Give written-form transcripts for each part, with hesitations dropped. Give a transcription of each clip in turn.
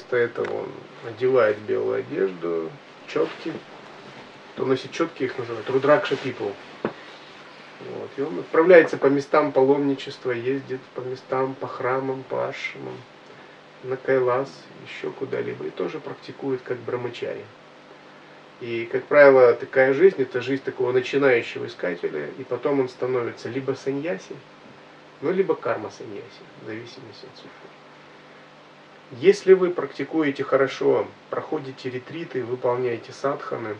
Вместо этого он одевает белую одежду, четки. Кто носит четки, их называют Рудракша people. Вот. И он отправляется по местам паломничества, ездит по местам, по храмам, по ашрамам, на Кайлас, еще куда-либо. И тоже практикует как брамачари. И, как правило, такая жизнь, это жизнь такого начинающего искателя, и потом он становится либо саньяси, ну, либо карма-саньяси, в зависимости от суфи. Если вы практикуете хорошо, проходите ретриты, выполняете садханы,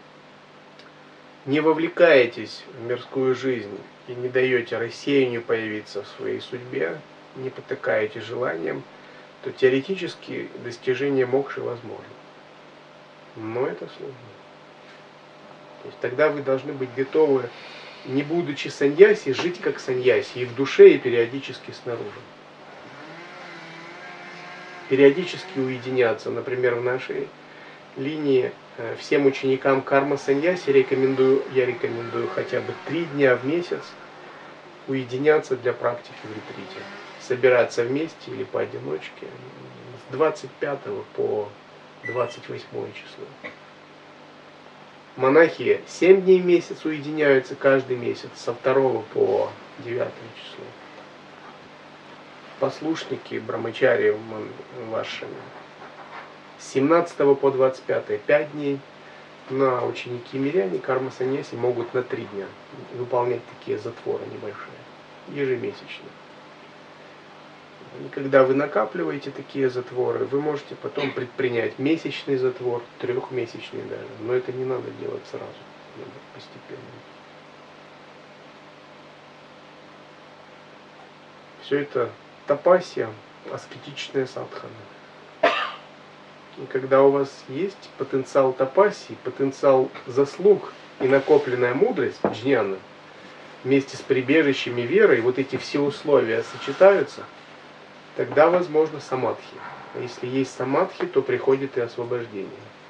не вовлекаетесь в мирскую жизнь и не даете рассеянию появиться в своей судьбе, не потакаете желанием, то теоретически достижение мокши возможно. Но это сложно. То есть тогда вы должны быть готовы, не будучи саньяси, жить как саньяси и в душе, и периодически снаружи. Периодически уединяться. Например, в нашей линии всем ученикам карма-саньяси я рекомендую хотя бы 3 дня в месяц уединяться для практики в ретрите. Собираться вместе или поодиночке с 25 по 28 число. Монахи 7 дней в месяц уединяются каждый месяц, со 2 по 9 число. Послушники брамачари вашими с 17 по 25 5 дней, на ученики-миряне карма-саньяси могут на 3 дня выполнять такие затворы небольшие, ежемесячно. И когда вы накапливаете такие затворы, вы можете потом предпринять месячный затвор, 3-месячный даже, но это не надо делать сразу, надо постепенно. Все это тапасия, аскетичная садхана. И когда у вас есть потенциал тапасии, потенциал заслуг и накопленная мудрость, джняна, вместе с прибежищами веры, вот эти все условия сочетаются, тогда возможно самадхи. А если есть самадхи, то приходит и освобождение.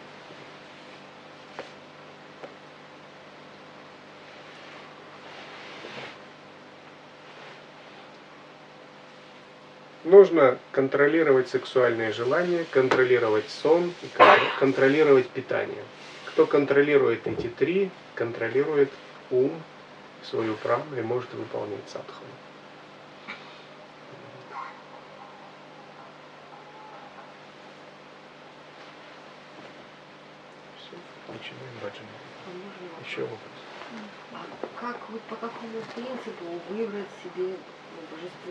Нужно контролировать сексуальные желания, контролировать сон и контролировать питание. Кто контролирует эти 3, контролирует ум, свою прану и может выполнять садхану. Все, начинаем баджан. Еще вопрос. По какому принципу выбрать себе божество?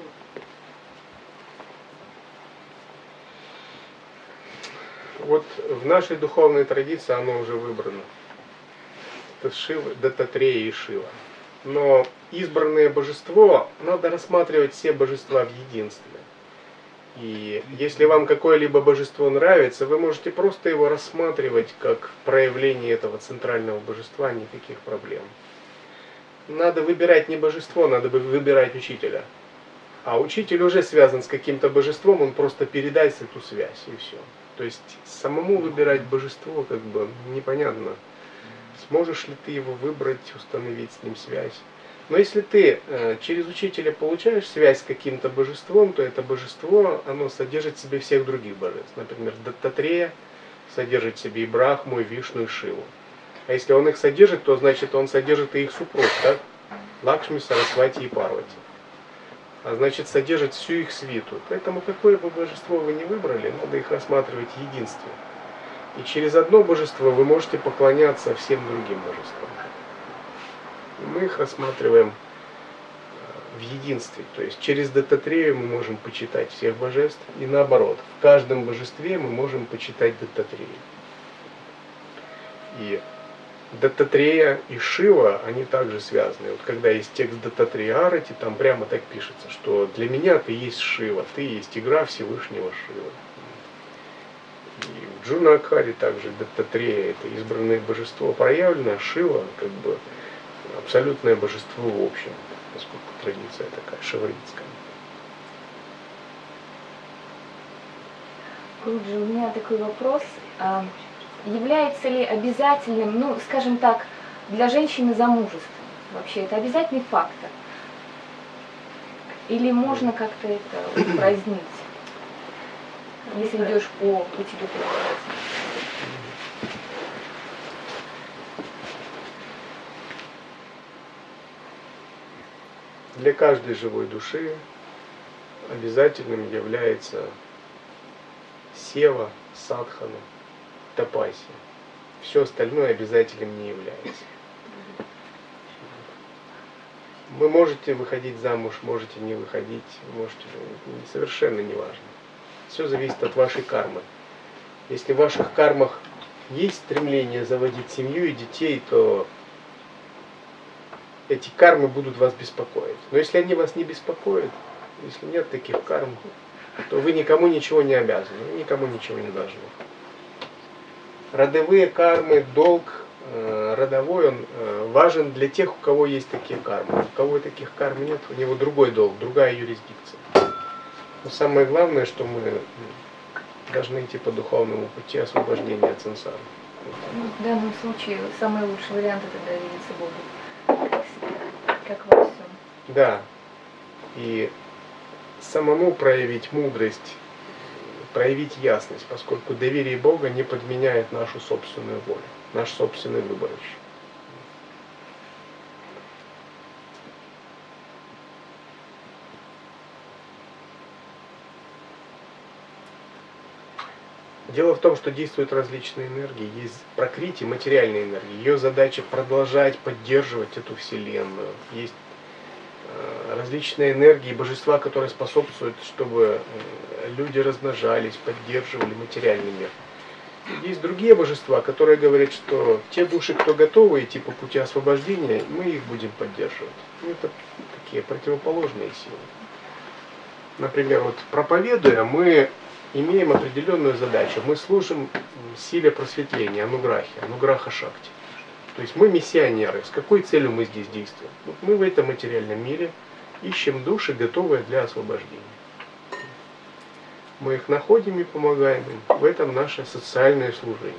Вот в нашей духовной традиции оно уже выбрано. Это Шива, Даттатрея и Шива. Но избранное божество, надо рассматривать все божества в единстве. И если вам какое-либо божество нравится, вы можете просто его рассматривать как проявление этого центрального божества, никаких проблем. Надо выбирать не божество, надо выбирать учителя. А учитель уже связан с каким-то божеством, он просто передаст эту связь и все. То есть самому выбирать божество как бы непонятно. Сможешь ли ты его выбрать, установить с ним связь. Но если ты через учителя получаешь связь с каким-то божеством, то это божество, оно содержит в себе всех других божеств. Например, Даттатрея содержит в себе и Брахму, и Вишну, и Шиву. А если он их содержит, то значит он содержит и их супруг, так? Лакшми, Сарасвати и Парвати. А значит содержит всю их свиту. Поэтому какое бы божество вы ни выбрали, надо их рассматривать в единстве. И через одно божество вы можете поклоняться всем другим божествам. И мы их рассматриваем в единстве. То есть через Даттатрею мы можем почитать всех божеств. И наоборот, в каждом божестве мы можем почитать Даттатрею. И Даттатрея и Шива, они также связаны. Вот когда есть текст Даттатрея Арати, там прямо так пишется, что для меня ты есть Шива, ты есть игра Всевышнего Шивы. И в Джунакхаре также Даттатрея, это избранное божество проявлено, Шива как бы абсолютное божество в общем, поскольку традиция такая шиваитская. Гуруджи, у меня такой вопрос. Является ли обязательным, ну, скажем так, для женщины замужество? Вообще, это обязательный фактор? Или можно как-то это упразднить? если идешь по пути духовного развития. Для каждой живой души обязательным является сева, садхана, тапасия. Все остальное обязательным не является. Вы можете выходить замуж, можете не выходить, можете, совершенно не важно. Все зависит от вашей кармы. Если в ваших кармах есть стремление заводить семью и детей, то эти кармы будут вас беспокоить. Но если они вас не беспокоят, если нет таких карм, то вы никому ничего не обязаны, вы никому ничего не должны. Родовые кармы, долг родовой, он важен для тех, у кого есть такие кармы. У кого таких карм нет, у него другой долг, другая юрисдикция. Но самое главное, что мы должны идти по духовному пути освобождения от сансары. Ну, в данном случае самый лучший вариант это довериться Богу, как во всем. Да, и самому проявить мудрость, проявить ясность, поскольку доверие Бога не подменяет нашу собственную волю, наш собственный выбор еще. Дело в том, что действуют различные энергии. Есть пракрити, материальная энергия. Ее задача продолжать поддерживать эту вселенную. Есть различные энергии, божества, которые способствуют, чтобы люди размножались, поддерживали материальный мир. Есть другие божества, которые говорят, что те души, кто готовы идти по пути освобождения, мы их будем поддерживать. Это такие противоположные силы. Например, вот проповедуя, мы имеем определенную задачу. Мы служим силе просветления, ануграха шакти. То есть мы миссионеры. С какой целью мы здесь действуем? Вот мы в этом материальном мире ищем души, готовые для освобождения. Мы их находим и помогаем им. В этом наше социальное служение.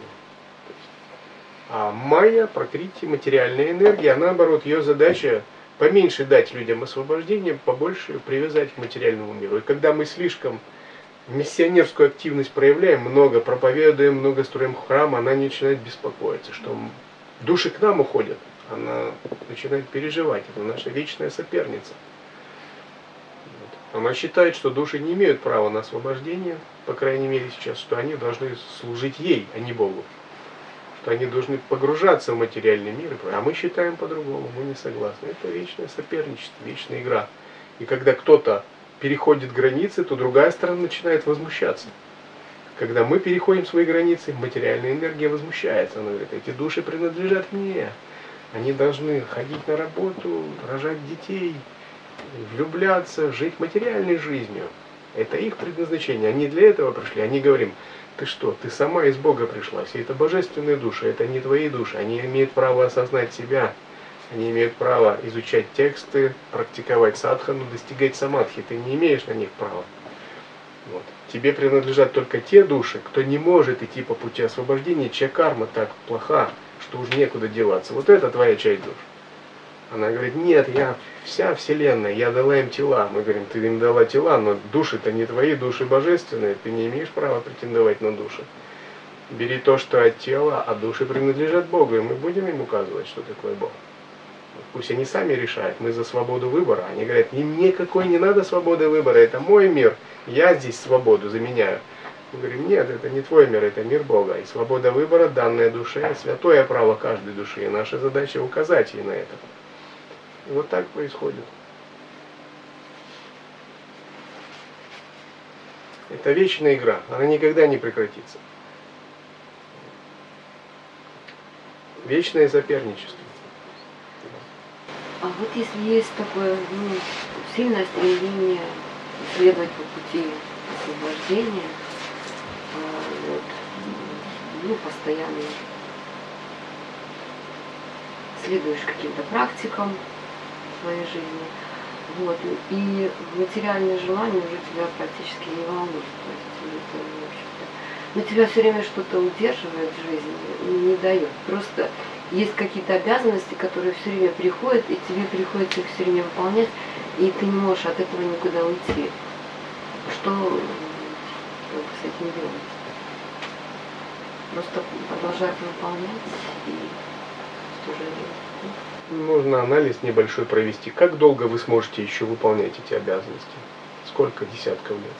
А майя, пракрити, материальная энергия, а наоборот, ее задача поменьше дать людям освобождение, побольше привязать к материальному миру. И когда мы слишком миссионерскую активность проявляем, много проповедуем, много строим храм, она начинает беспокоиться, что души к нам уходят. Она начинает переживать. Это наша вечная соперница. Она считает, что души не имеют права на освобождение, по крайней мере сейчас, что они должны служить ей, а не Богу. Что они должны погружаться в материальный мир. А мы считаем по-другому, мы не согласны. Это вечное соперничество, вечная игра. И когда кто-то переходит границы, то другая сторона начинает возмущаться. Когда мы переходим свои границы, материальная энергия возмущается. Она говорит, эти души принадлежат мне. Они должны ходить на работу, рожать детей, влюбляться, жить материальной жизнью. Это их предназначение. Они для этого пришли. Они говорим, ты что, ты сама из Бога пришла. Все это божественные души, это не твои души. Они имеют право осознать себя. Они имеют право изучать тексты, практиковать садхану, достигать самадхи. Ты не имеешь на них права. Вот. Тебе принадлежат только те души, кто не может идти по пути освобождения, чья карма так плоха, что уже некуда деваться. Вот это твоя часть душ. Она говорит, нет, я вся вселенная, я дала им тела. Мы говорим, ты им дала тела, но души-то не твои, души божественные, ты не имеешь права претендовать на души. Бери то, что от тела, а души принадлежат Богу, и мы будем им указывать, что такое Бог. Пусть они сами решают, мы за свободу выбора. Они говорят, никакой не надо свободы выбора, это мой мир, я здесь свободу заменяю. Мы говорим, нет, это не твой мир, это мир Бога. И свобода выбора, данная душе, святое право каждой души. И наша задача указать ей на это. И вот так происходит. Это вечная игра, она никогда не прекратится. Вечное соперничество. А вот если есть такое сильное стремление следовать по пути освобождения, постоянно следуешь каким-то практикам в своей жизни, и материальные желания уже тебя практически не волнуют. То есть это, в общем-то, но тебя все время что-то удерживает в жизни, не дает. Просто есть какие-то обязанности, которые все время приходят, и тебе приходится их все время выполнять, и ты не можешь от этого никуда уйти. Что с этим делать. Просто продолжать выполнять и в то же время. Нужно анализ небольшой провести. Как долго вы сможете еще выполнять эти обязанности? Сколько десятков лет?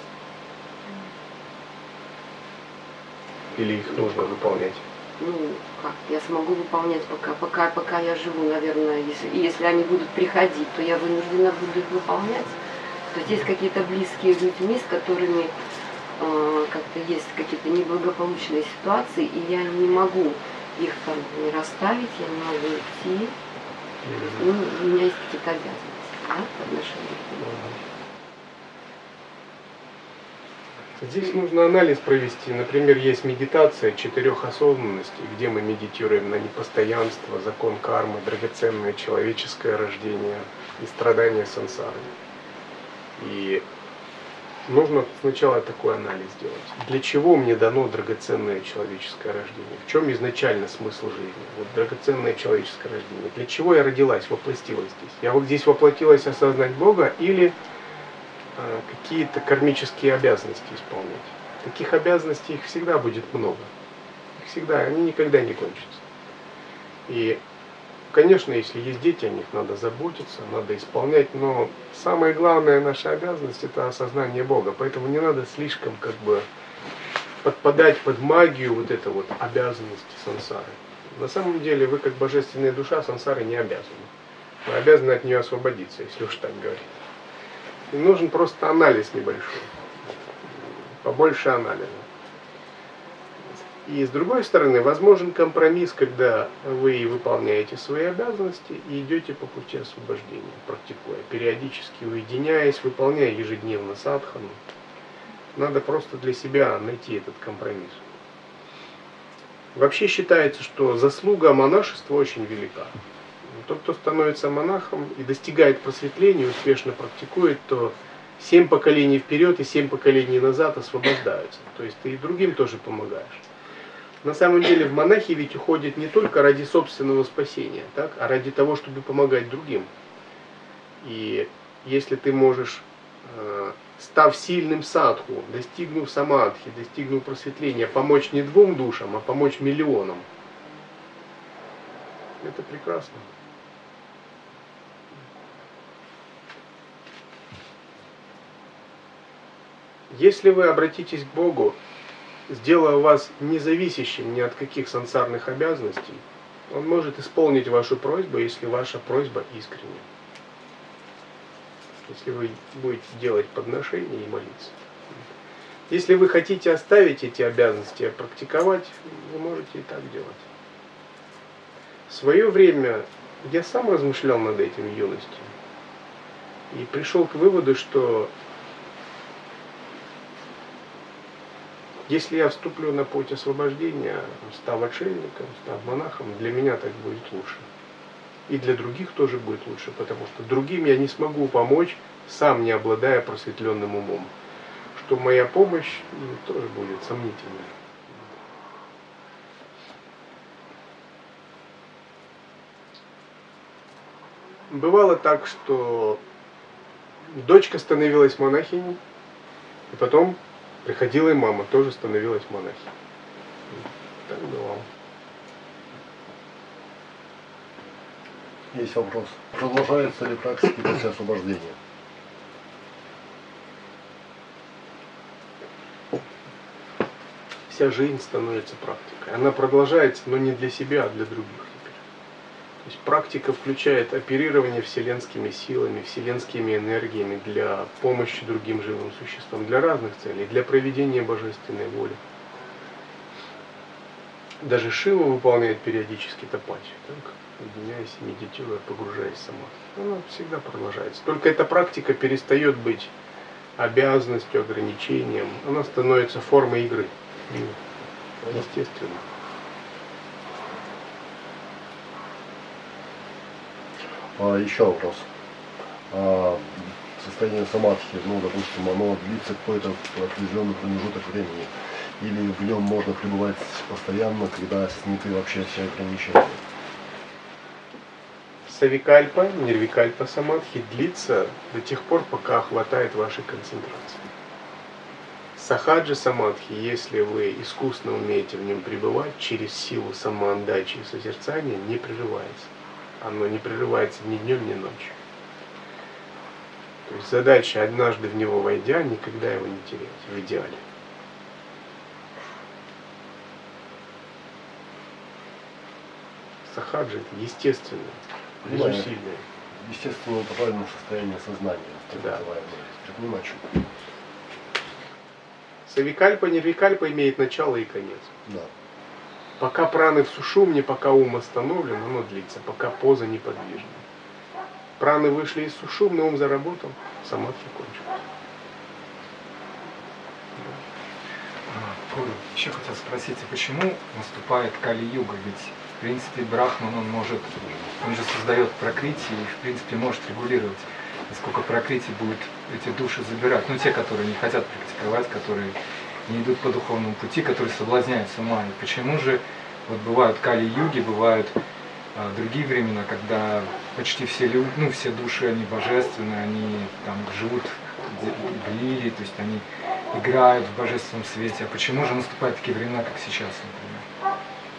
Или их нужно выполнять? Ну, как, я смогу выполнять пока я живу, наверное, если они будут приходить, то я вынуждена буду их выполнять. То есть есть какие-то близкие людьми, с которыми как-то есть какие-то неблагополучные ситуации, и я не могу их там не расставить, я не могу уйти. Ну, у меня есть какие-то обязанности, да, по отношению к ним. Здесь нужно анализ провести. Например, есть медитация 4 осознанностей, где мы медитируем на непостоянство, закон кармы, драгоценное человеческое рождение и страдания сансары. И нужно сначала такой анализ сделать. Для чего мне дано драгоценное человеческое рождение? В чем изначально смысл жизни? Вот драгоценное человеческое рождение. Для чего я родилась, воплотилась здесь? Я вот здесь воплотилась осознать Бога или какие-то кармические обязанности исполнять? Таких обязанностей их всегда будет много. Их всегда, они никогда не кончатся. И, конечно, если есть дети, о них надо заботиться, надо исполнять, но самая главная наша обязанность — это осознание Бога. Поэтому не надо слишком подпадать под магию вот этой вот обязанности сансары. На самом деле вы, как божественная душа, сансары не обязаны. Вы обязаны от нее освободиться, если уж так говорить. И нужен просто анализ небольшой, побольше анализа. И с другой стороны, возможен компромисс, когда вы выполняете свои обязанности и идете по пути освобождения, практикуя, периодически уединяясь, выполняя ежедневно садхану. Надо просто для себя найти этот компромисс. Вообще считается, что заслуга монашества очень велика. Тот, кто становится монахом и достигает просветления, успешно практикует, то 7 поколений вперед и 7 поколений назад освобождаются. То есть ты и другим тоже помогаешь. На самом деле в монахи ведь уходят не только ради собственного спасения, так, а ради того, чтобы помогать другим. И если ты можешь, став сильным садху, достигнув самадхи, достигнув просветления, помочь не 2 душам, а помочь миллионам, это прекрасно. Если вы обратитесь к Богу, сделая вас независящим ни от каких сансарных обязанностей, Он может исполнить вашу просьбу, если ваша просьба искренняя. Если вы будете делать подношения и молиться. Если вы хотите оставить эти обязанности и практиковать, вы можете и так делать. В свое время я сам размышлял над этим в юности и пришел к выводу, что если я вступлю на путь освобождения, став отшельником, став монахом, для меня так будет лучше. И для других тоже будет лучше, потому что другим я не смогу помочь, сам не обладая просветленным умом. Что моя помощь тоже будет сомнительной. Бывало так, что дочка становилась монахиней, и потом приходила и мама, тоже становилась монахиней. Так бывало. Есть вопрос. Продолжается ли практика после освобождения? Вся жизнь становится практикой. Она продолжается, но не для себя, а для других теперь. То есть практика включает оперирование вселенскими силами, вселенскими энергиями для помощи другим живым существам, для разных целей, для проведения божественной воли. Даже Шива выполняет периодически тапачи, так, уединяясь и медитируя, погружаясь в самадхи. Она всегда продолжается. Только эта практика перестает быть обязанностью, ограничением. Она становится формой игры. Естественно. Еще вопрос. Состояние самадхи, допустим, оно длится какой-то определенный промежуток времени. Или в нем можно пребывать постоянно, когда сняты вообще все ограничения? Савикальпа, нирвикальпа самадхи длится до тех пор, пока хватает вашей концентрации. Сахаджи самадхи, если вы искусно умеете в нем пребывать, через силу самоотдачи и созерцания не прерывается. Оно не прерывается ни днем, ни ночью. То есть задача, однажды в него войдя, никогда его не терять, в идеале. Сахаджи — это естественное, безусильное. Естественно, это правильное состояние сознания, так Да. называемое. Предпринимачу. Савикальпа, нирвикальпа имеет начало и конец. Да. Пока праны в сушумне, пока ум остановлен, оно длится, пока поза неподвижна. Праны вышли из сушумны, ум заработал, самадхи кончилась. Гуру, еще хотел спросить, а почему наступает Кали-юга? Ведь, в принципе, Брахман, он же создает пракрити и, в принципе, может регулировать, насколько пракрити будет эти души забирать. Ну, те, которые не хотят практиковать, которые не идут по духовному пути, которые соблазняют с ума. И почему же вот бывают Кали-юги, бывают другие времена, когда почти все люди, ну, все души, они божественные, они там живут в лилии, то есть они играют в божественном свете. А почему же наступают такие времена, как сейчас, например?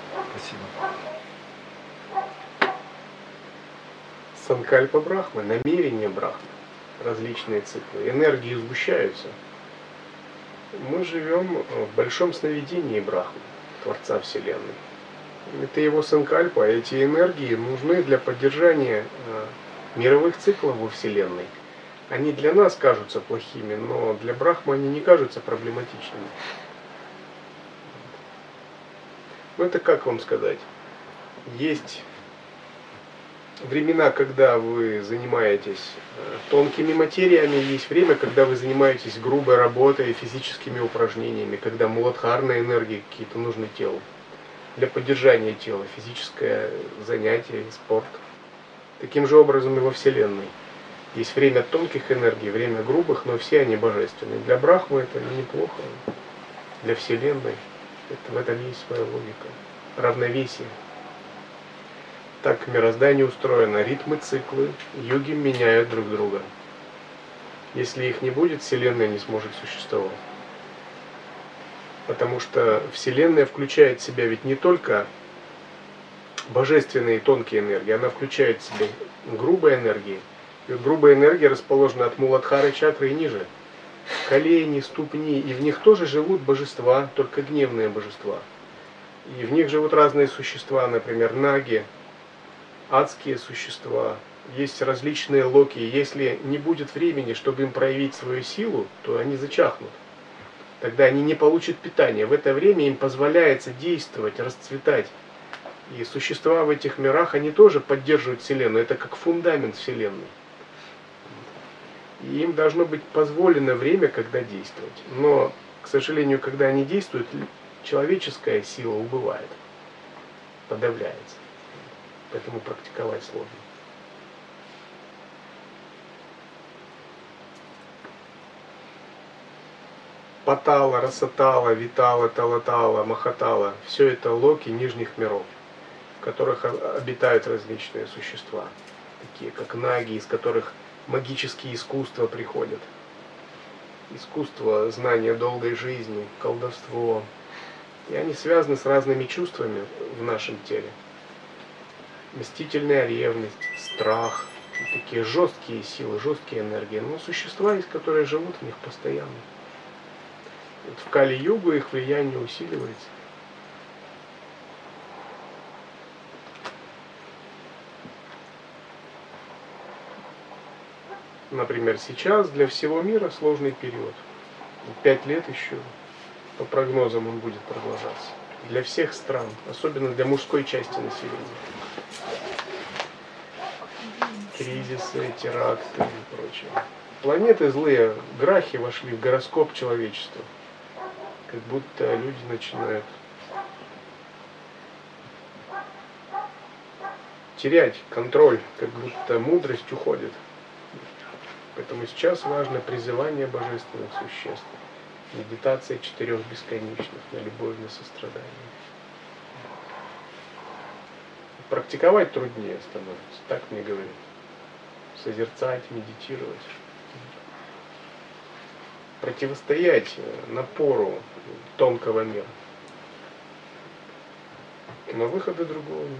Спасибо. Санкальпа Брахмы, намерение Брахмы, различные циклы, энергии сгущаются. Мы живем в большом сновидении Брахмы, Творца Вселенной. Это его санкальпа, а эти энергии нужны для поддержания мировых циклов во Вселенной. Они для нас кажутся плохими, но для Брахмы они не кажутся проблематичными. Ну это как вам сказать? Есть времена, когда вы занимаетесь тонкими материями, есть время, когда вы занимаетесь грубой работой, физическими упражнениями, когда муладхарные энергии какие-то нужны телу. Для поддержания тела, физическое занятие, спорт. Таким же образом и во Вселенной. Есть время тонких энергий, время грубых, но все они божественные. Для Брахмы это неплохо, для Вселенной в этом есть своя логика. Равновесие. Так мироздание устроено. Ритмы, циклы, юги меняют друг друга. Если их не будет, Вселенная не сможет существовать. Потому что Вселенная включает в себя ведь не только божественные тонкие энергии, она включает в себя грубые энергии. И вот грубая энергия расположена от Муладхары чакры и ниже. Колени, ступни, и в них тоже живут божества, только гневные божества. И в них живут разные существа, например, наги, адские существа. Есть различные локи. Если не будет времени, чтобы им проявить свою силу, то они зачахнут. Тогда они не получат питания. В это время им позволяется действовать, расцветать. И существа в этих мирах, они тоже поддерживают Вселенную. Это как фундамент Вселенной. И им должно быть позволено время, когда действовать. Но, к сожалению, когда они действуют, человеческая сила убывает, подавляется. Поэтому практиковать сложно. Патала, Расатала, Витала, Талатала, Махатала – все это локи нижних миров, в которых обитают различные существа, такие как наги, из которых магические искусства приходят. Искусство, знание долгой жизни, колдовство. И они связаны с разными чувствами в нашем теле. Мстительная ревность, страх, такие жесткие силы, жесткие энергии. Но существа есть, которые живут в них постоянно. Вот в Кали-югу их влияние усиливается. Например, сейчас для всего мира сложный период. 5 лет еще, по прогнозам, он будет продолжаться. Для всех стран, особенно для мужской части населения. Кризисы, теракты и прочее. Планеты злые, грахи вошли в гороскоп человечества. Как будто люди начинают терять контроль, как будто мудрость уходит. Поэтому сейчас важно призывание божественных существ, медитация 4 бесконечных на любовь, на сострадание. Практиковать труднее становится, так мне говорят. Созерцать, медитировать. противостоять напору тонкого мира. Но выхода другого нет.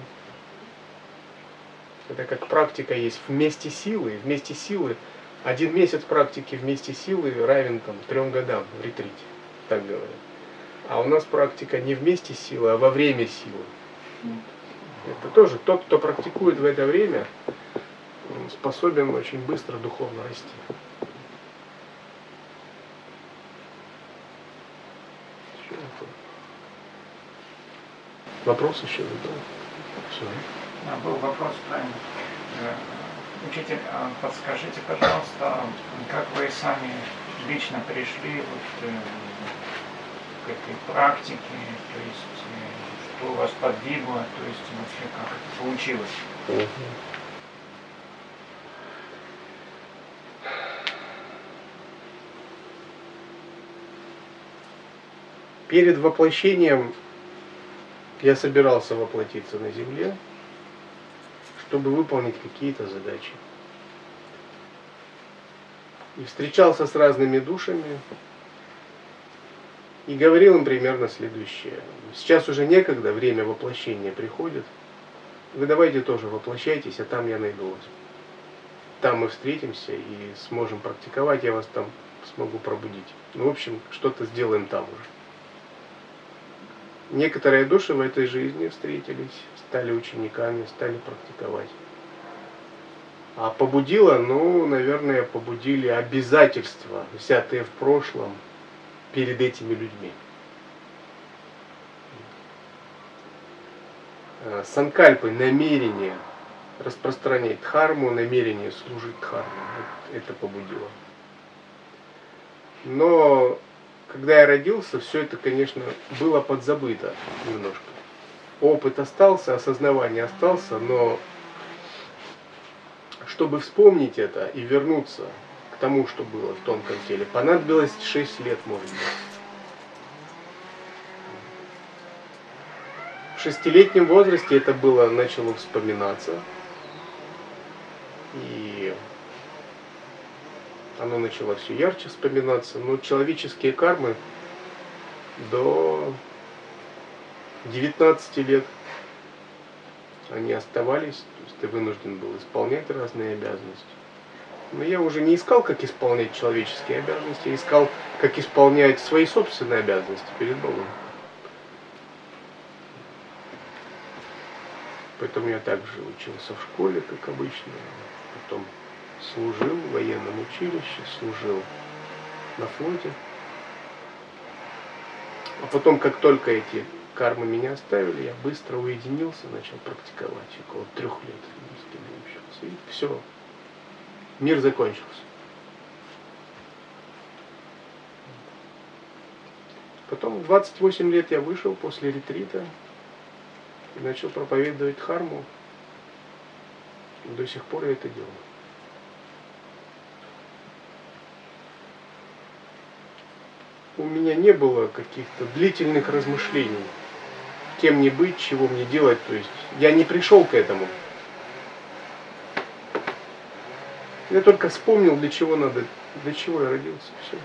Это как практика есть вместе силы. Вместе силы 1 месяц практики вместе силы равен 3 годам в ретрите. Так говорят. А у нас практика не вместе силы, а во время силы. Это тоже тот, кто практикует в это время, он способен очень быстро духовно расти. Вопрос еще задал? Все. Был вопрос, правильно. Учитель, подскажите, пожалуйста, как вы сами лично пришли к этой практике, то есть что вас подвигло, то есть вообще как это получилось? Перед воплощением я собирался воплотиться на Земле, чтобы выполнить какие-то задачи. И встречался с разными душами и говорил им примерно следующее. Сейчас уже некогда, время воплощения приходит. Вы давайте тоже воплощайтесь, а там я найду вас. Там мы встретимся и сможем практиковать, я вас там смогу пробудить. Ну, в общем, что-то сделаем там уже. Некоторые души в этой жизни встретились, стали учениками, стали практиковать. А побудило, наверное, побудили обязательства, взятые в прошлом перед этими людьми. Санкальпы, намерение распространять дхарму, намерение служить дхарме, это побудило. Но когда я родился, все это, конечно, было подзабыто немножко. Опыт остался, осознавание остался, но чтобы вспомнить это и вернуться к тому, что было в тонком теле, понадобилось 6 лет, может быть. В 6-летнем возрасте это было, начало вспоминаться. И оно начало все ярче вспоминаться. Но человеческие кармы до 19 лет они оставались, то есть ты вынужден был исполнять разные обязанности. Но я уже не искал, как исполнять человеческие обязанности, я искал, как исполнять свои собственные обязанности перед Богом. Поэтому я также учился в школе, как обычно, потом служил в военном училище, служил на флоте. А потом, как только эти кармы меня оставили, я быстро уединился, начал практиковать. Около 3 лет ни с кем не общался. И все. Мир закончился. Потом в 28 лет я вышел после ретрита и начал проповедовать дхарму. До сих пор я это делаю. У меня не было каких-то длительных размышлений, кем мне быть, чего мне делать. То есть я не пришел к этому. Я только вспомнил, для чего надо, для чего я родился. Все.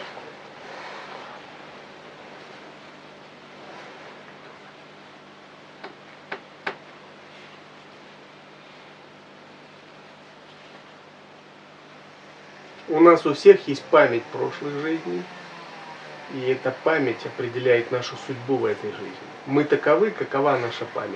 У нас у всех есть память прошлых жизней. И эта память определяет нашу судьбу в этой жизни. Мы таковы, какова наша память.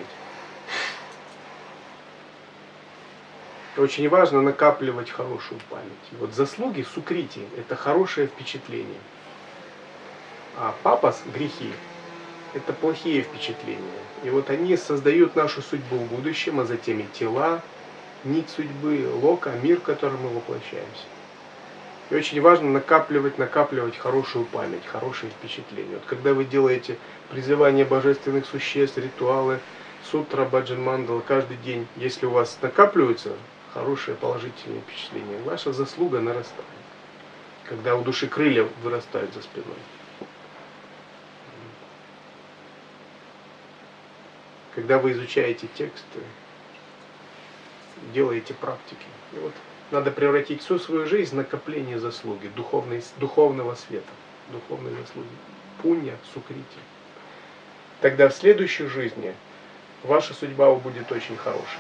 Очень важно накапливать хорошую память. И вот заслуги сукрити – это хорошее впечатление. А папас, грехи – это плохие впечатления. И вот они создают нашу судьбу в будущем, а затем и тела, нить судьбы, лока, мир, в котором мы воплощаемся. И очень важно накапливать хорошую память, хорошие впечатления. Вот когда вы делаете призывание божественных существ, ритуалы, сутра, баджан мандала каждый день, если у вас накапливаются хорошие положительные впечатления, ваша заслуга нарастает. Когда у души крылья вырастают за спиной. Когда вы изучаете тексты, делаете практики. И вот Надо превратить всю свою жизнь в накопление заслуги, духовного света, духовной заслуги. Пунья, сукрити. Тогда в следующей жизни ваша судьба будет очень хорошей.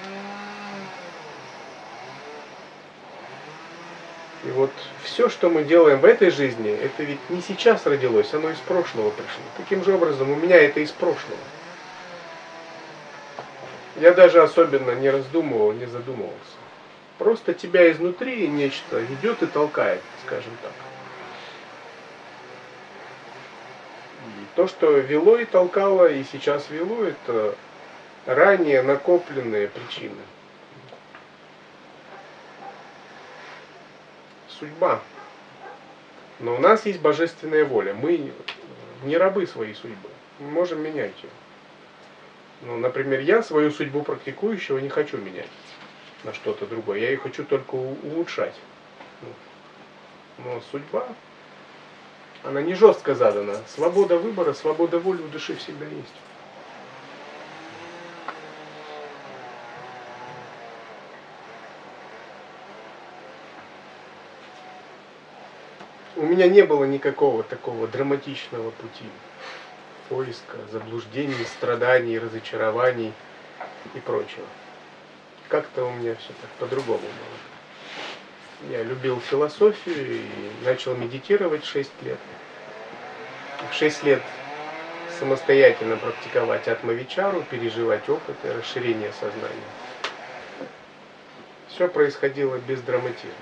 И вот все, что мы делаем в этой жизни, это ведь не сейчас родилось, оно из прошлого пришло. Таким же образом, у меня это из прошлого. Я даже особенно не раздумывал, не задумывался. Просто тебя изнутри нечто ведет и толкает, скажем так. И то, что вело и толкало, и сейчас вело, это ранее накопленные причины. Судьба. Но у нас есть божественная воля. Мы не рабы своей судьбы. Мы можем менять ее. Ну, например, я свою судьбу практикующего не хочу менять на что-то другое. Я ее хочу только улучшать. Но судьба, она не жестко задана. Свобода выбора, свобода воли у души всегда есть. У меня не было никакого такого драматичного пути поиска, заблуждений, страданий, разочарований и прочего. Как-то у меня все так по-другому было. Я любил философию и начал медитировать в 6 лет. В 6 лет самостоятельно практиковать атмавичару, переживать опыты, расширение сознания. Все происходило без драматизма.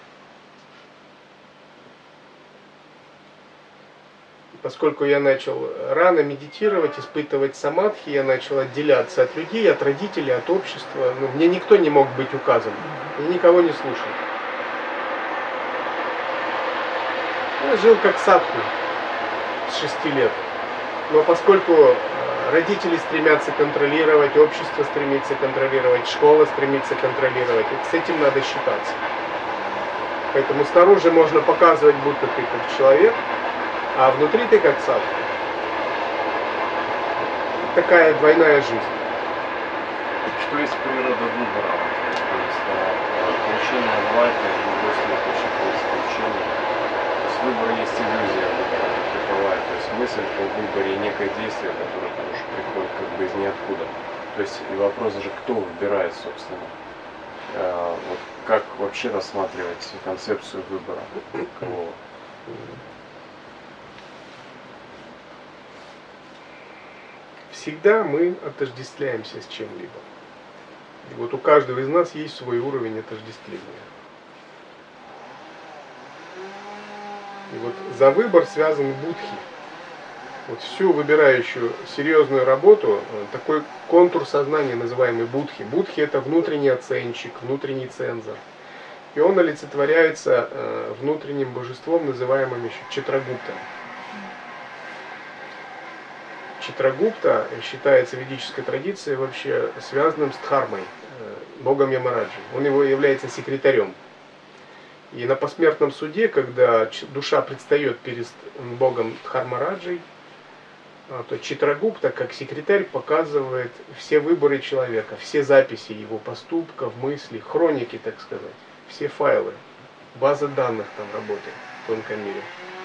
Поскольку я начал рано медитировать, испытывать самадхи, я начал отделяться от людей, от родителей, от общества. Мне никто не мог быть указан. Я никого не слушал. Я жил как садху с 6 лет. Но поскольку родители стремятся контролировать, общество стремится контролировать, школа стремится контролировать, с этим надо считаться. Поэтому снаружи можно показывать, будто ты как человек, а внутри ты как садху. Такая двойная жизнь. Что есть природа выбора? То есть получение власти, в любой случае есть получение. То есть выбор есть иллюзия выбора, таковая. То есть мысль о выборе некое действие, которое тоже приходит как бы из ниоткуда. То есть и вопрос же, кто выбирает, собственно. Вот как вообще рассматривать концепцию выбора? Кого? Всегда мы отождествляемся с чем-либо. И вот у каждого из нас есть свой уровень отождествления. И вот за выбор связан будхи. Вот всю выбирающую серьезную работу, такой контур сознания, называемый будхи. Будхи — это внутренний оценщик, внутренний цензор. И он олицетворяется внутренним божеством, называемым еще Читрагупта. Читрагупта считается в ведической традиции вообще связанным с Дхармой, богом Ямараджи. Он его является секретарем. И на посмертном суде, когда душа предстает перед богом Дхармараджей, то Читрагупта, как секретарь, показывает все выборы человека, все записи его поступков, мыслей, хроники, так сказать, все файлы, база данных там работает в тонком мире.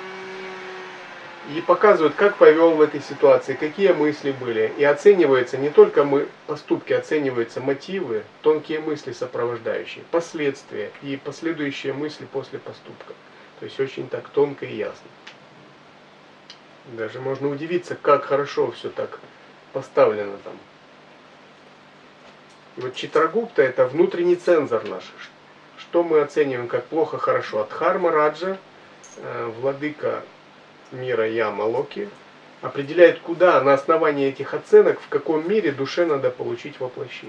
И показывают, как повел в этой ситуации, какие мысли были. И оцениваются не только поступки, оцениваются мотивы, тонкие мысли сопровождающие, последствия и последующие мысли после поступка. То есть очень так тонко и ясно. Даже можно удивиться, как хорошо все так поставлено там. И вот Читрагупта — это внутренний цензор наш. Что мы оцениваем как плохо, хорошо. От Дхарма Раджа, владыка мира Яма Локи, определяет, куда на основании этих оценок, в каком мире душе надо получить воплощение.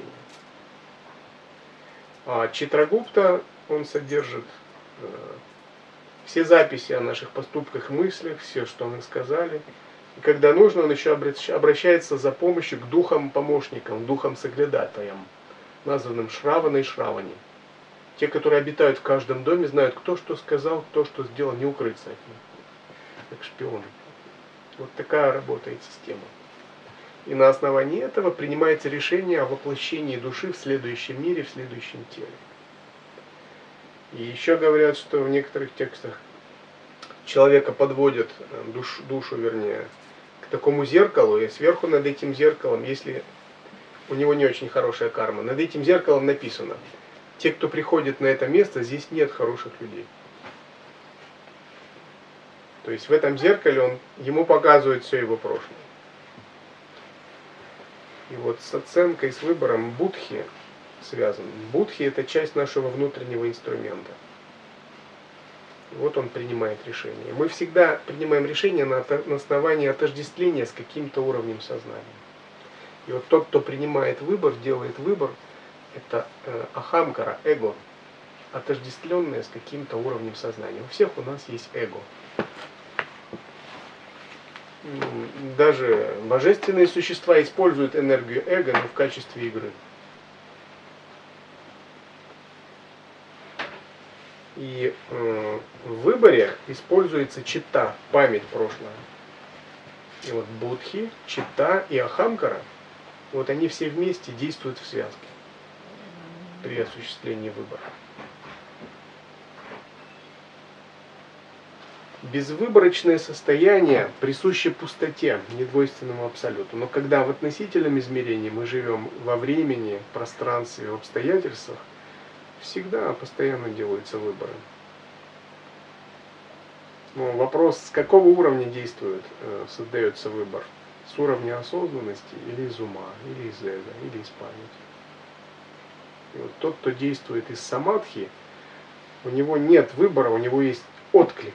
А Читрагупта, он содержит все записи о наших поступках, мыслях, все, что мы сказали. И когда нужно, он еще обращается за помощью к духам-помощникам, духам-соглядатаям, названным Шравана и Шравани. Те, которые обитают в каждом доме, знают, кто что сказал, кто что сделал, не укрыться от них. Как шпионы. Вот такая работает система. И на основании этого принимается решение о воплощении души в следующем мире, в следующем теле. И еще говорят, что в некоторых текстах человека подводят, душу вернее, к такому зеркалу, и сверху над этим зеркалом, если у него не очень хорошая карма, над этим зеркалом написано: те, кто приходит на это место, здесь нет хороших людей. То есть в этом зеркале ему показывает все его прошлое. И вот с оценкой, с выбором будхи связан. Будхи — это часть нашего внутреннего инструмента. И вот он принимает решение. Мы всегда принимаем решение на основании отождествления с каким-то уровнем сознания. И вот тот, кто принимает выбор, делает выбор, это ахамкара, эго, отождествленное с каким-то уровнем сознания. У всех у нас есть эго. Даже божественные существа используют энергию эго, но в качестве игры. И в выборе используется чита, память прошлого. И вот будхи, чита и ахамкара, вот они все вместе действуют в связке при осуществлении выбора. Безвыборочное состояние присуще пустоте, недвойственному абсолюту. Но когда в относительном измерении мы живем во времени, пространстве, в обстоятельствах, всегда постоянно делаются выборы. Но вопрос, с какого уровня действует, создается выбор? С уровня осознанности или из ума, или из эго, или из памяти. И вот тот, кто действует из самадхи, у него нет выбора, у него есть отклик.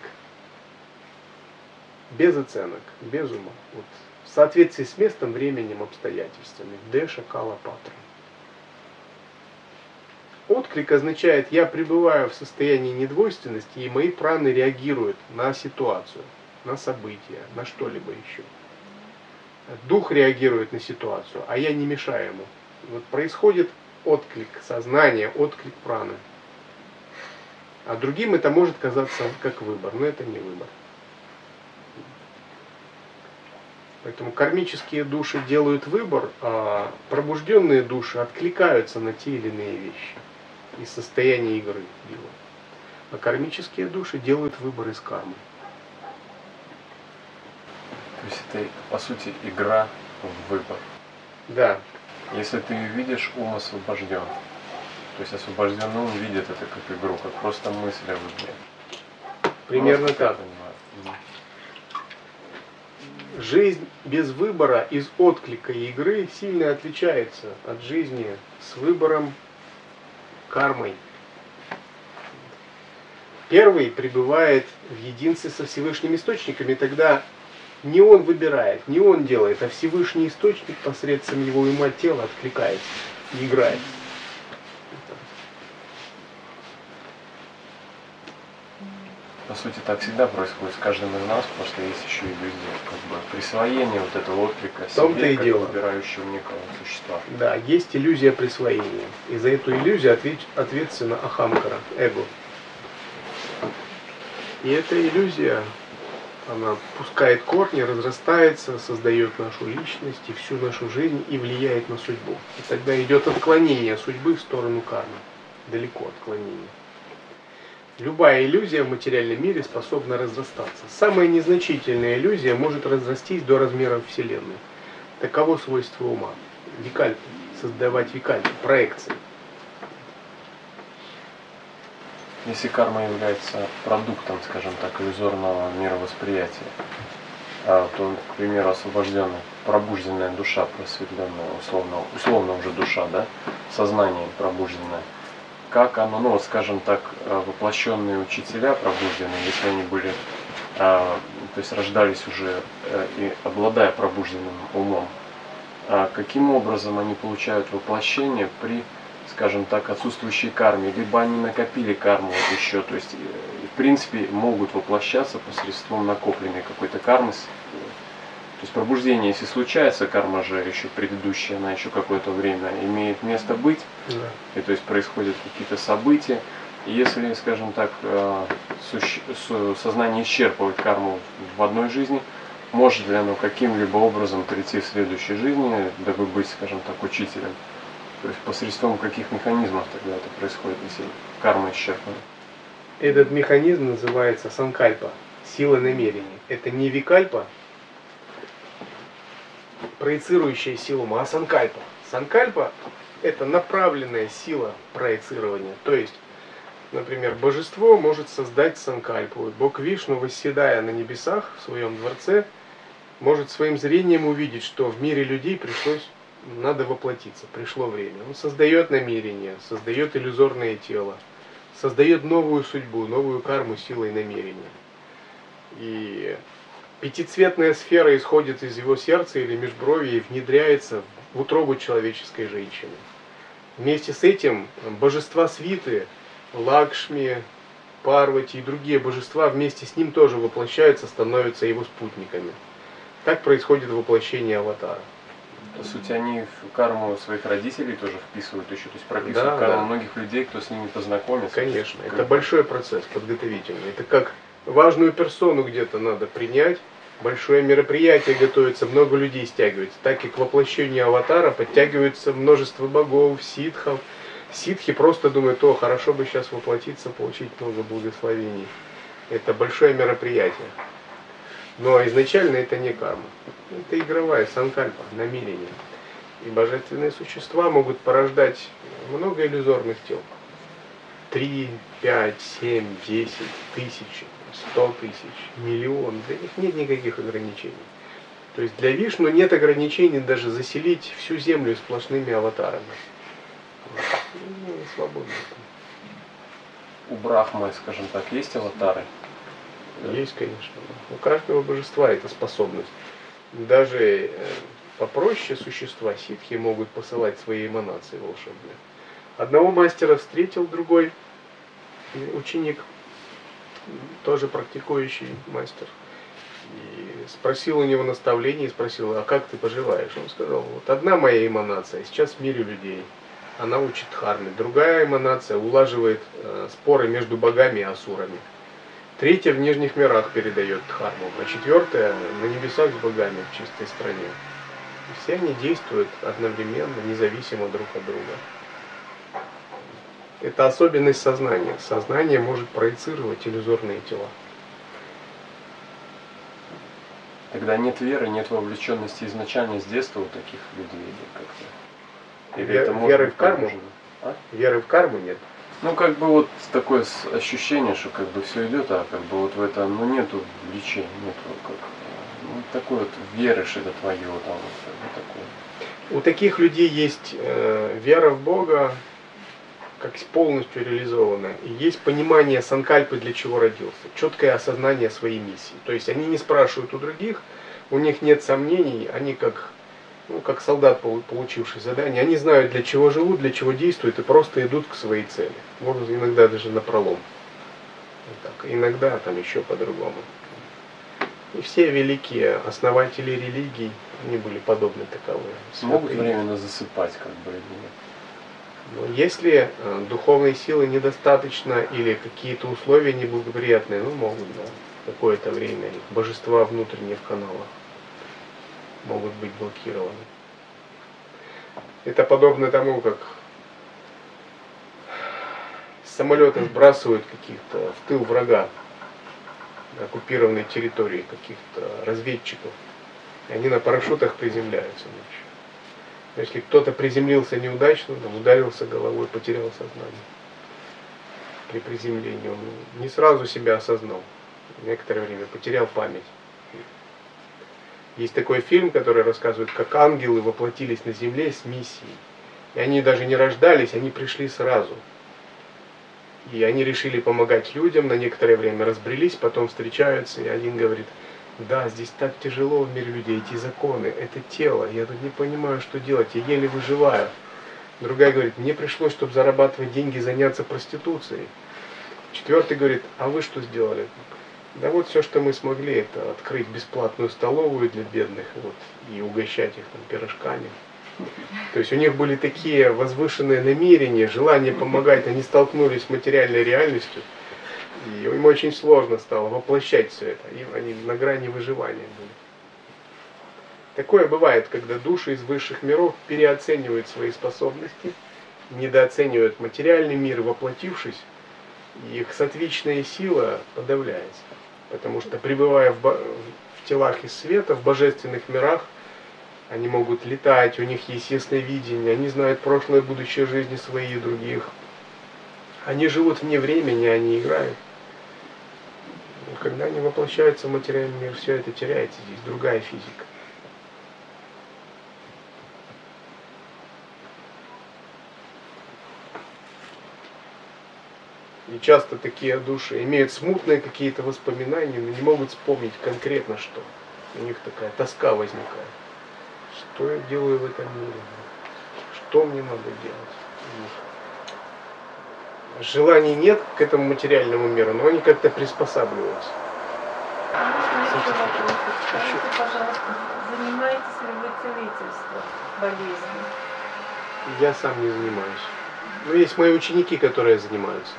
Без оценок, без ума. Вот, в соответствии с местом, временем, обстоятельствами. Деша, кала, патра. Отклик означает: я пребываю в состоянии недвойственности, и мои праны реагируют на ситуацию, на события, на что-либо еще. Дух реагирует на ситуацию, а я не мешаю ему. Вот происходит отклик сознания, отклик праны. А другим это может казаться как выбор, но это не выбор. Поэтому кармические души делают выбор, а пробужденные души откликаются на те или иные вещи из состояния игры. А кармические души делают выбор из кармы. То есть это, по сути, игра в выбор. Да. Если ты ее видишь, ум освобожден. То есть освобожденный ум видит это как игру, как просто мысль о выборе. Примерно Просто, так. Жизнь без выбора из отклика и игры сильно отличается от жизни с выбором, кармой. Первый пребывает в единстве со Всевышним Источником, и тогда не он выбирает, не он делает, а Всевышний Источник посредством его ума тела откликается и играет. По сути, так всегда происходит с каждым из нас, просто есть еще иллюзия, как бы присвоение вот этого отклика себе, как выбирающего некого существа. Да, есть иллюзия присвоения. И за эту иллюзию ответственна ахамкара, эго. И эта иллюзия, она пускает корни, разрастается, создает нашу личность и всю нашу жизнь и влияет на судьбу. И тогда идет отклонение судьбы в сторону кармы. Далеко отклонение. Любая иллюзия в материальном мире способна разрастаться. Самая незначительная иллюзия может разрастись до размеров Вселенной. Таково свойство ума. Викальпы. Создавать викальпы, проекции. Если карма является продуктом, скажем так, иллюзорного мировосприятия, то, к примеру, освобожденная, пробужденная душа, просветленная, условно уже душа, да, сознание пробужденное, как оно, ну вот скажем так, воплощенные учителя пробужденные, если они были, то есть рождались уже и обладая пробужденным умом, каким образом они получают воплощение при, скажем так, отсутствующей карме, либо они накопили карму вот еще, то есть в принципе могут воплощаться посредством накопленной какой-то кармы. То есть пробуждение, если случается, карма же еще предыдущая, она еще какое-то время имеет место быть, и то есть происходят какие-то события. И если, скажем так, сознание исчерпывает карму в одной жизни, может ли оно каким-либо образом прийти в следующей жизни, дабы быть, скажем так, учителем? То есть посредством каких механизмов тогда это происходит, если карма исчерпана? Этот механизм называется санкальпа, сила намерений. Это не викальпа, проецирующая силу ума, а санкальпа. Санкальпа – это направленная сила проецирования. То есть, например, божество может создать санкальпу. Бог Вишну, восседая на небесах в своем дворце, может своим зрением увидеть, что в мире людей надо воплотиться, пришло время. Он создает намерение, создает иллюзорное тело, создает новую судьбу, новую карму силой намерения. И пятицветная сфера исходит из его сердца или межбровья и внедряется в утробу человеческой женщины. Вместе с этим божества свиты, Лакшми, Парвати и другие божества вместе с ним тоже воплощаются, становятся его спутниками. Так происходит воплощение аватара. По сути, они в карму своих родителей тоже вписывают еще, то есть прописывают карму многих людей, кто с ними познакомится. Конечно, это большой процесс подготовительный. Это как важную персону где-то надо принять, большое мероприятие готовится, много людей стягивается. Так и к воплощению аватара подтягивается множество богов, ситхов. Ситхи просто думают: о, хорошо бы сейчас воплотиться, получить много благословений. Это большое мероприятие. Но изначально это не карма. Это игровая санкальпа, намерение. И божественные существа могут порождать много иллюзорных тел. 3, 5, 7, 10, тысячи, 100 тысяч, миллион. Для них нет никаких ограничений. То есть для Вишну нет ограничений даже заселить всю землю сплошными аватарами. Ну, свободно. У Брахмы, скажем так, есть аватары? Есть, конечно. У каждого божества эта способность. Даже попроще существа, ситхи, могут посылать свои эманации волшебные. Одного мастера встретил, другой ученик, тоже практикующий мастер. И спросил у него наставление, спросил: а как ты поживаешь? Он сказал: вот одна моя эманация сейчас в мире людей. Она учит дхарме. Другая эманация улаживает споры между богами и асурами. Третья в нижних мирах передает дхарму, а четвертая на небесах с богами в чистой стране. И все они действуют одновременно, независимо друг от друга. Это особенность сознания. Сознание может проецировать иллюзорные тела. Тогда нет веры, нет вовлеченности изначально с детства у таких людей или как-то? Или это может Веры быть в карму? положено? А? Веры в карму нет. Ну, как бы вот такое ощущение, что как бы все идет, а как бы вот в это, ну, нету влечения, нету как, ну, такой вот веры, что это твое, там, вот такое. У таких людей есть вера в Бога, как полностью реализованная, и есть понимание санкальпы, для чего родился, четкое осознание своей миссии. То есть они не спрашивают у других, у них нет сомнений, они как солдат, получивший задание, они знают, для чего живут, для чего действуют, и просто идут к своей цели. Может, иногда даже напролом. Вот так. Иногда там еще по-другому. И все великие основатели религий, они были подобны таковые. Могут временно засыпать, как бы, или нет? Но если духовной силы недостаточно или какие-то условия неблагоприятные, могут, да, какое-то время их божества внутренние в каналах могут быть блокированы. Это подобно тому, как с самолета сбрасывают каких-то в тыл врага, оккупированной территории, каких-то разведчиков, и они на парашютах приземляются ночью. Если кто-то приземлился неудачно, ударился головой, потерял сознание при приземлении, он не сразу себя осознал, некоторое время потерял память. Есть такой фильм, который рассказывает, как ангелы воплотились на земле с миссией. И они даже не рождались, они пришли сразу. И они решили помогать людям, на некоторое время разбрелись, потом встречаются, и один говорит: да, здесь так тяжело в мире людей, эти законы, это тело, я тут не понимаю, что делать, я еле выживаю. Другая говорит: мне пришлось, чтобы зарабатывать деньги, заняться проституцией. Четвертый говорит: а вы что сделали? Да вот все, что мы смогли, это открыть бесплатную столовую для бедных и угощать их там пирожками. То есть у них были такие возвышенные намерения, желание помогать, они столкнулись с материальной реальностью, и им очень сложно стало воплощать все это, и они на грани выживания были. Такое бывает, когда души из высших миров переоценивают свои способности, недооценивают материальный мир, воплотившись, их сатвичная сила подавляется. Потому что, пребывая в телах из света, в божественных мирах, они могут летать, у них есть ясное видение, они знают прошлое и будущее жизни свои и других. Они живут вне времени, они играют. Но когда они воплощаются в материальный мир, все это теряется, здесь другая физика. И часто такие души имеют смутные какие-то воспоминания, но не могут вспомнить конкретно что. У них такая тоска возникает. Что я делаю в этом мире? Что мне надо делать? Желаний нет к этому материальному миру, но они как-то приспосабливаются. Еще вопрос. Скажите, пожалуйста, занимаетесь ли вы целительством болезни? Я сам не занимаюсь. Но есть мои ученики, которые занимаются.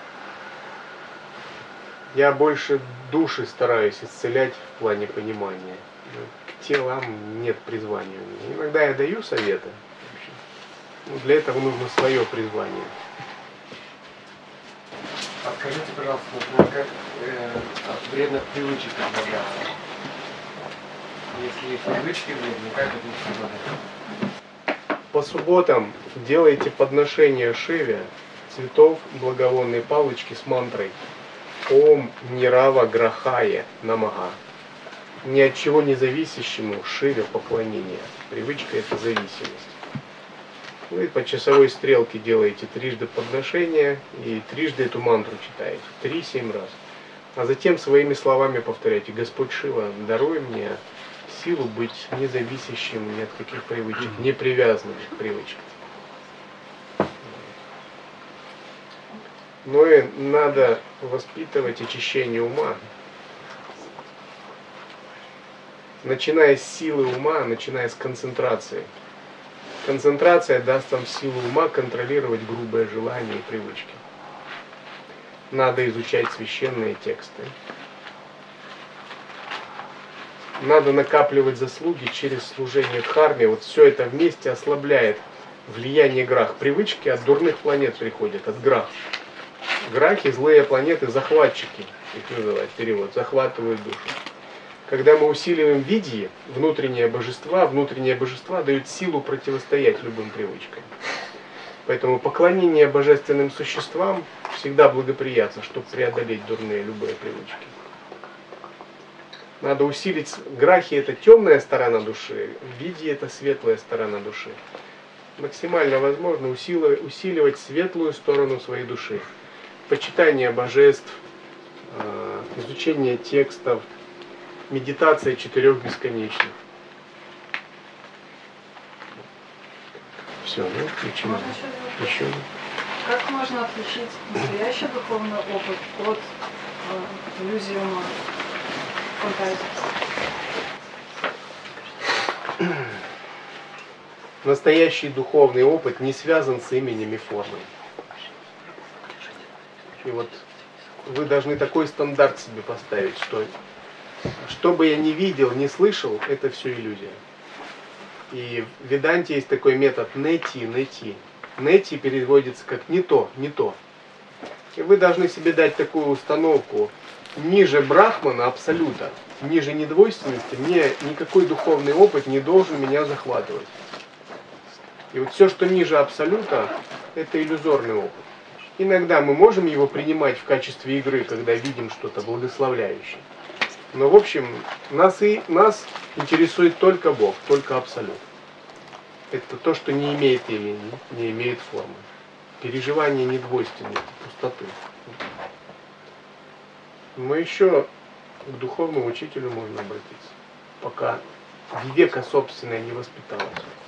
Я больше души стараюсь исцелять в плане понимания. К телам нет призвания. Иногда я даю советы. Но для этого нужно свое призвание. Подскажите, пожалуйста, например, как от вредных привычек избавляться? Если есть привычки вредные, как от них избавляться? По субботам делайте подношение Шиве цветов благовонной палочки с мантрой Ом Нирава Грахае Намага. Ни от чего не зависящему Шиве поклонение. Привычка — это зависимость. Вы по часовой стрелке делаете трижды подношение и трижды эту мантру читаете. 3-7 раз. А затем своими словами повторяйте: Господь Шива, даруй мне силу быть независящим ни от каких привычек, не привязанным к привычкам. Но и надо воспитывать очищение ума. Начиная с силы ума, начиная с концентрации. Концентрация даст вам силу ума контролировать грубые желания и привычки. Надо изучать священные тексты. Надо накапливать заслуги через служение дхарме. Вот все это вместе ослабляет влияние грах. Привычки от дурных планет приходят, от грах. Грахи, злые планеты, захватчики, их называют перевод, захватывают душу. Когда мы усиливаем видьи, внутренние божества дают силу противостоять любым привычкам. Поэтому поклонение божественным существам всегда благоприятно, чтобы преодолеть дурные любые привычки. Надо усилить грахи — это темная сторона души, видьи — это светлая сторона души. Максимально возможно усиливать светлую сторону своей души. Почитание божеств, изучение текстов, медитация 4 бесконечных. Все, ну, включим. Можно еще? Как можно отличить настоящий духовный опыт от иллюзии ума, фантазии? Настоящий духовный опыт не связан с именем и формой. И вот вы должны такой стандарт себе поставить, что бы я ни видел, не слышал, это все иллюзия. И в Веданте есть такой метод нети. Нети переводится как не то. И вы должны себе дать такую установку: ниже Брахмана, абсолюта, ниже недвойственности, мне никакой духовный опыт не должен меня захватывать. И вот все, что ниже абсолюта, это иллюзорный опыт. Иногда мы можем его принимать в качестве игры, когда видим что-то благословляющее. Но в общем, нас интересует только Бог, только абсолют. Это то, что не имеет имени, не имеет формы. Переживание недвойственности, пустоты. Но еще к духовному учителю можно обратиться, пока вивека собственная не воспиталась.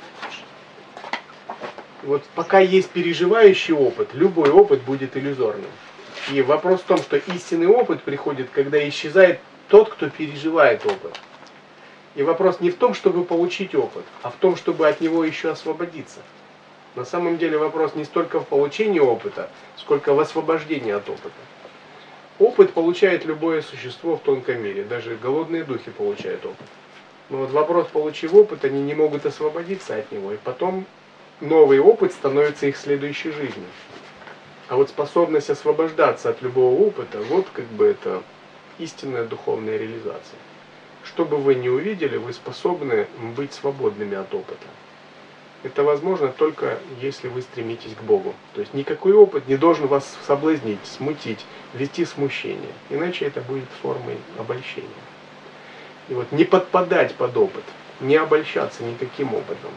Вот пока есть переживающий опыт, любой опыт будет иллюзорным. И вопрос в том, что истинный опыт приходит, когда исчезает тот, кто переживает опыт. И вопрос не в том, чтобы получить опыт, а в том, чтобы от него еще освободиться. На самом деле вопрос не столько в получении опыта, сколько в освобождении от опыта. Опыт получает любое существо в тонком мире, даже голодные духи получают опыт. Но вот вопрос, получив опыт, они не могут освободиться от него, и потом новый опыт становится их следующей жизнью. А вот способность освобождаться от любого опыта, вот как бы это истинная духовная реализация. Что бы вы ни увидели, вы способны быть свободными от опыта. Это возможно только если вы стремитесь к Богу. То есть никакой опыт не должен вас соблазнить, смутить, ввести в смущение. Иначе это будет формой обольщения. И вот не подпадать под опыт, не обольщаться никаким опытом.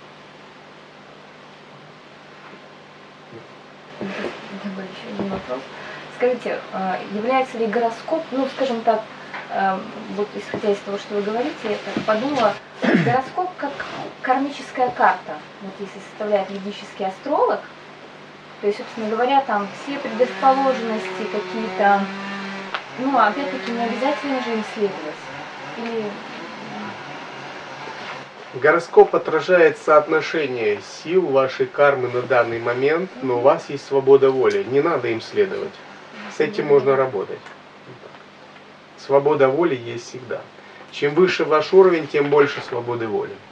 Добавлю еще один вопрос. Скажите, является ли гороскоп, ну, скажем так, вот исходя из того, что вы говорите, я так подумала, гороскоп как кармическая карта. Вот если составляет ведический астролог, то есть, собственно говоря, там все предрасположенности какие-то, ну, опять-таки, не обязательно же им следовать. Или... Гороскоп отражает соотношение сил вашей кармы на данный момент, но у вас есть свобода воли, не надо им следовать. С этим можно работать. Свобода воли есть всегда. Чем выше ваш уровень, тем больше свободы воли.